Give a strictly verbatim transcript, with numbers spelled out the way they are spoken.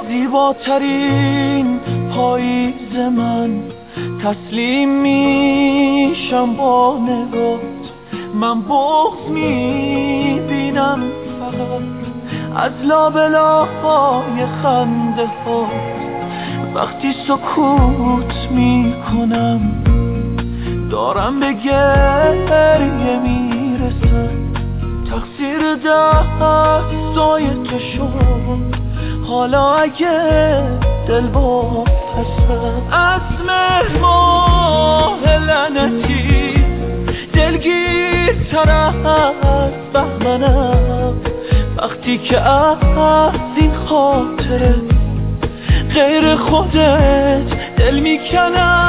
زیباترین پاییز من تسلیم میشم با نگات. من بغض میبینم فقط از لابلای خنده ها. وقتی سکوت میکنم دارم به گریه میرسم. تقصیر دستای تو شد حالا اگه دل با پسم. از ماه لعنتی دلگیرتر از بهمنم. وقتی که از این خاطره غیر خودت دل میکنم.